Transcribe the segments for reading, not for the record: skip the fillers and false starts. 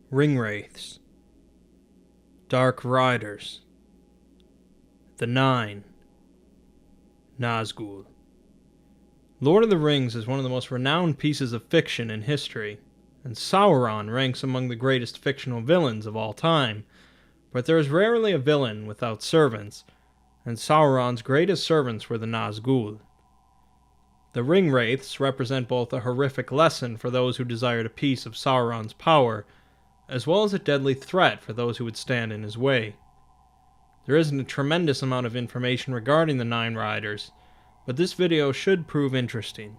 Ringwraiths, Dark Riders, The Nine, Nazgul. Lord of the Rings is one of the most renowned pieces of fiction in history, and Sauron ranks among the greatest fictional villains of all time, but there is rarely a villain without servants, and Sauron's greatest servants were the Nazgul. The Ringwraiths represent both a horrific lesson for those who desired a piece of Sauron's power, as well as a deadly threat for those who would stand in his way. There isn't a tremendous amount of information regarding the Nine Riders, but this video should prove interesting.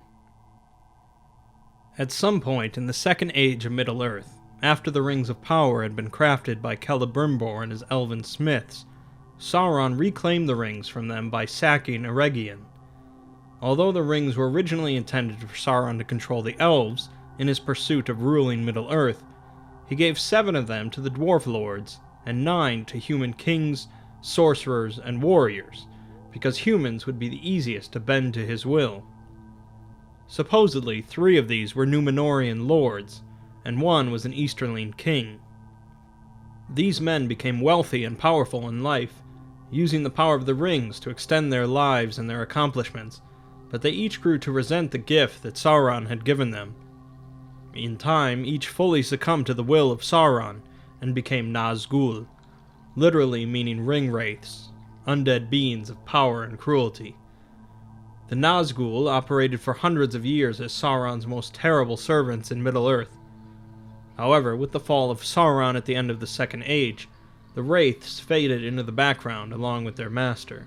At some point in the Second Age of Middle-earth, after the Rings of Power had been crafted by Celebrimbor and his elven smiths, Sauron reclaimed the rings from them by sacking Eregion. Although the rings were originally intended for Sauron to control the elves in his pursuit of ruling Middle-earth, he gave 7 of them to the Dwarf Lords and 9 to human kings, sorcerers, and warriors, because humans would be the easiest to bend to his will. Supposedly, 3 of these were Númenórean lords, and 1 was an Easterling king. These men became wealthy and powerful in life, using the power of the rings to extend their lives and their accomplishments, but they each grew to resent the gift that Sauron had given them. In time, each fully succumbed to the will of Sauron and became Nazgul, literally meaning ringwraiths, undead beings of power and cruelty. The Nazgul operated for hundreds of years as Sauron's most terrible servants in Middle-earth. However, with the fall of Sauron at the end of the Second Age, the Wraiths faded into the background along with their master.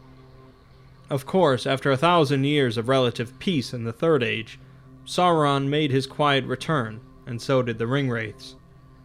Of course, after 1,000 years of relative peace in the Third Age, Sauron made his quiet return, and so did the Ringwraiths.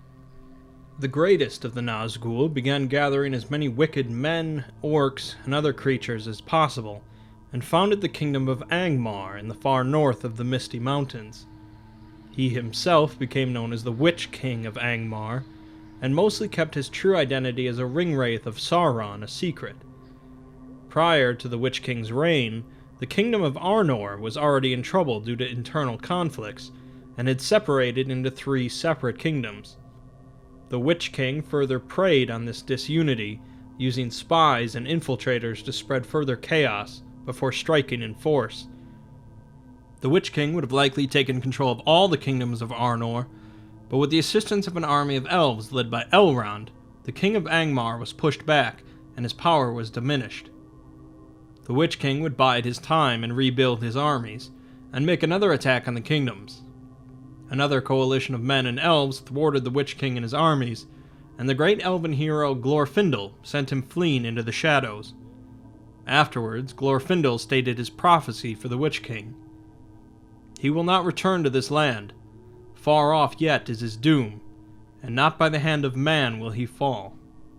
The greatest of the Nazgul began gathering as many wicked men, orcs, and other creatures as possible, and founded the kingdom of Angmar in the far north of the Misty Mountains. He himself became known as the Witch King of Angmar, and mostly kept his true identity as a Ringwraith of Sauron a secret. Prior to the Witch King's reign, the kingdom of Arnor was already in trouble due to internal conflicts, and had separated into 3 separate kingdoms. The Witch King further preyed on this disunity, using spies and infiltrators to spread further chaos before striking in force. The Witch King would have likely taken control of all the kingdoms of Arnor, but with the assistance of an army of elves led by Elrond, the King of Angmar was pushed back, and his power was diminished. The Witch King would bide his time and rebuild his armies, and make another attack on the kingdoms. Another coalition of men and elves thwarted the Witch King and his armies, and the great elven hero Glorfindel sent him fleeing into the shadows. Afterwards, Glorfindel stated his prophecy for the Witch King. He will not return to this land. Far off yet is his doom, and not by the hand of man will he fall.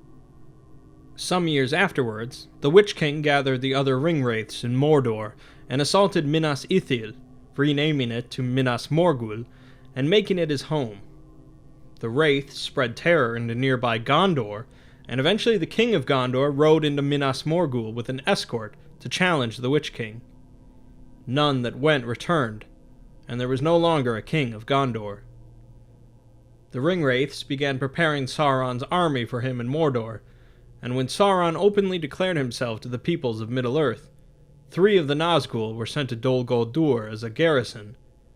Some years afterwards, the Witch King gathered the other Ringwraiths in Mordor and assaulted Minas Ithil, renaming it to Minas Morgul and making it his home. The Wraiths spread terror into nearby Gondor, and eventually the King of Gondor rode into Minas Morgul with an escort to challenge the Witch King. None that went returned, and there was no longer a King of Gondor. The Ringwraiths began preparing Sauron's army for him in Mordor, and when Sauron openly declared himself to the peoples of Middle-earth, 3 of the Nazgul were sent to Dol Guldur as a garrison.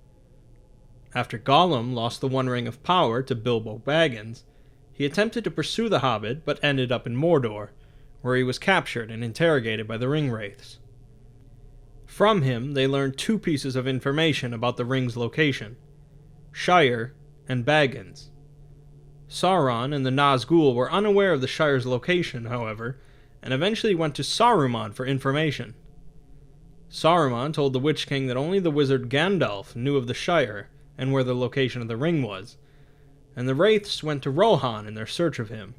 After Gollum lost the One Ring of Power to Bilbo Baggins, he attempted to pursue the Hobbit but ended up in Mordor, where he was captured and interrogated by the Ringwraiths. From him, they learned 2 pieces of information about the ring's location: Shire and Baggins. Sauron and the Nazgul were unaware of the Shire's location, however, and eventually went to Saruman for information. Saruman told the Witch King that only the wizard Gandalf knew of the Shire and where the location of the ring was, and the Wraiths went to Rohan in their search of him.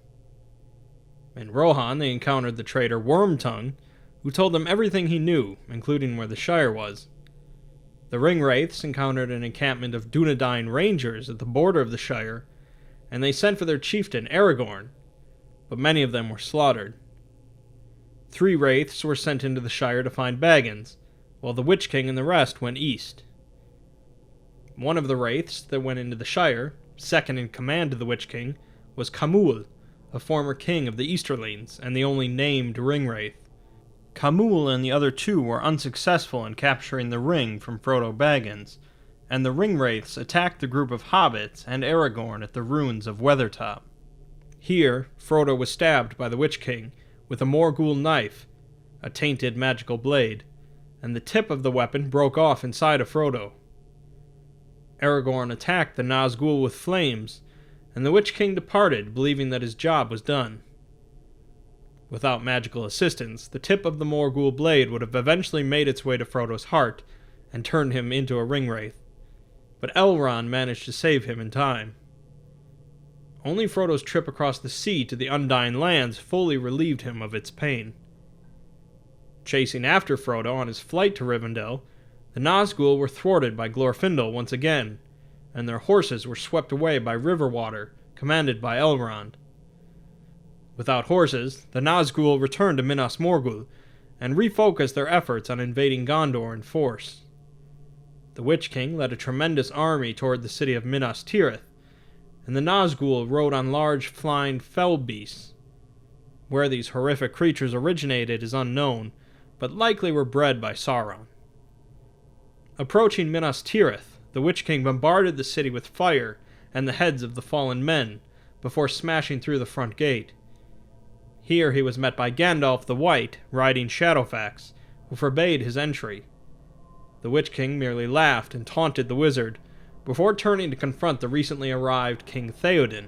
In Rohan, they encountered the traitor Wormtongue, who told them everything he knew, including where the Shire was. The Ringwraiths encountered an encampment of Dunedain Rangers at the border of the Shire, and they sent for their chieftain Aragorn, but many of them were slaughtered. 3 Wraiths were sent into the Shire to find Baggins, while the Witch King and the rest went east. One of the Wraiths that went into the Shire, Second in command of the Witch King was Khamûl, a former king of the Easterlings and the only named Ringwraith. Khamûl and the other two were unsuccessful in capturing the ring from Frodo Baggins, and the Ringwraiths attacked the group of hobbits and Aragorn at the ruins of Weathertop. Here, Frodo was stabbed by the Witch King with a Morgul knife, a tainted magical blade, and the tip of the weapon broke off inside of Frodo. Aragorn attacked the Nazgul with flames, and the Witch King departed, believing that his job was done. Without magical assistance, the tip of the Morgul blade would have eventually made its way to Frodo's heart and turned him into a Ringwraith, but Elrond managed to save him in time. Only Frodo's trip across the sea to the Undying Lands fully relieved him of its pain. Chasing after Frodo on his flight to Rivendell, the Nazgul were thwarted by Glorfindel once again, and their horses were swept away by river water, commanded by Elrond. Without horses, the Nazgul returned to Minas Morgul, and refocused their efforts on invading Gondor in force. The Witch King led a tremendous army toward the city of Minas Tirith, and the Nazgul rode on large flying fell beasts. Where these horrific creatures originated is unknown, but likely were bred by Sauron. Approaching Minas Tirith, the Witch King bombarded the city with fire and the heads of the fallen men, before smashing through the front gate. Here he was met by Gandalf the White, riding Shadowfax, who forbade his entry. The Witch King merely laughed and taunted the wizard, before turning to confront the recently arrived King Theoden.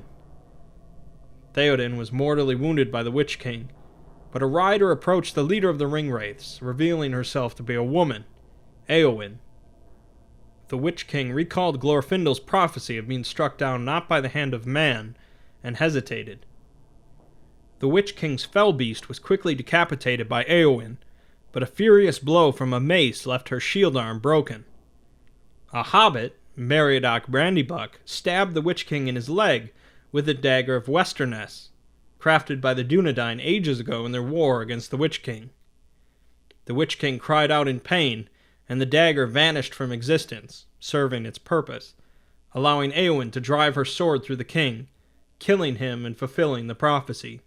Theoden was mortally wounded by the Witch King, but a rider approached the leader of the Ringwraiths, revealing herself to be a woman, Éowyn. The Witch King recalled Glorfindel's prophecy of being struck down not by the hand of man, and hesitated. The Witch King's fell beast was quickly decapitated by Éowyn, but a furious blow from a mace left her shield arm broken. A hobbit, Meriadoc Brandybuck, stabbed the Witch King in his leg with a dagger of Westernesse, crafted by the Dunedain ages ago in their war against the Witch King. The Witch King cried out in pain, and the dagger vanished from existence, serving its purpose, allowing Éowyn to drive her sword through the king, killing him and fulfilling the prophecy.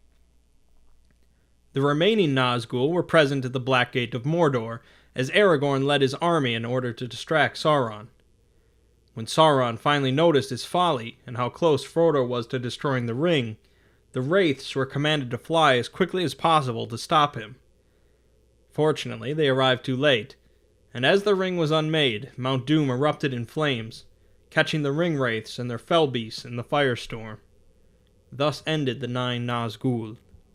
The remaining Nazgul were present at the Black Gate of Mordor, as Aragorn led his army in order to distract Sauron. When Sauron finally noticed his folly and how close Frodo was to destroying the ring, the Wraiths were commanded to fly as quickly as possible to stop him. Fortunately, they arrived too late, and as the ring was unmade, Mount Doom erupted in flames, catching the Ringwraiths and their fell beasts in the firestorm. Thus ended the 9 Nazgul.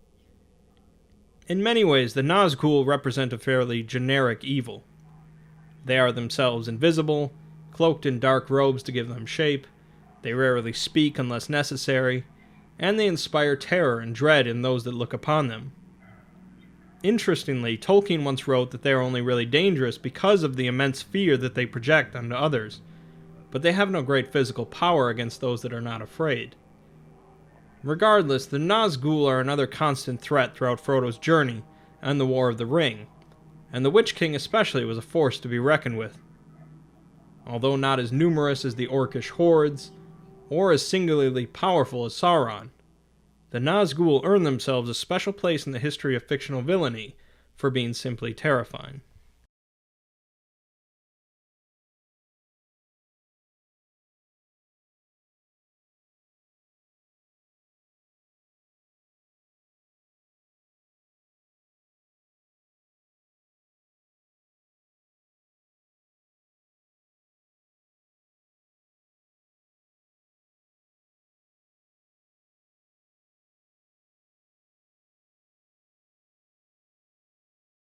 In many ways, the Nazgul represent a fairly generic evil. They are themselves invisible, cloaked in dark robes to give them shape, they rarely speak unless necessary, and they inspire terror and dread in those that look upon them. Interestingly, Tolkien once wrote that they are only really dangerous because of the immense fear that they project onto others, but they have no great physical power against those that are not afraid. Regardless, the Nazgul are another constant threat throughout Frodo's journey and the War of the Ring, and the Witch King especially was a force to be reckoned with. Although not as numerous as the Orcish hordes, or as singularly powerful as Sauron, the Nazgul earn themselves a special place in the history of fictional villainy for being simply terrifying.